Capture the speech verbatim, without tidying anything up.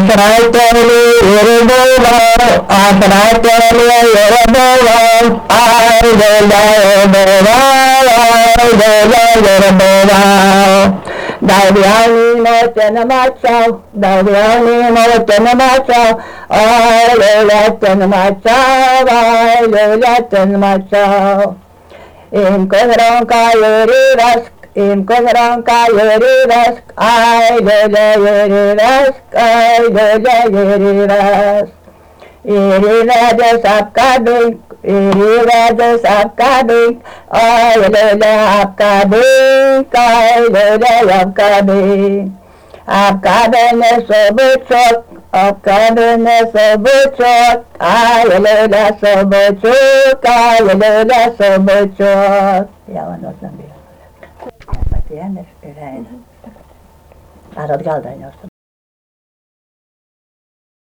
Asraiteli Yerubovam, Asraiteli Yerubovam, Aydola Yerubovam, Aydola Yerubovam. Davyani motena maçav, davyani motena maçav, Aydola maçav, Aydola maçav. Im kozron kayeri rask, im kozron kayeri rask, Aydola yeri rask, Aydola yeri rask. Iri raja sabka dink, iri raja sabka dink, Aydola आपका dink, Aydola आपका dink. आपका दिन सब चौक, आपका दिन सब चौक, Aydola सब चौक, Aydola सब चौक. Ja, vad något som blir. Vad det är, det är det. Alltså, det är aldrig något som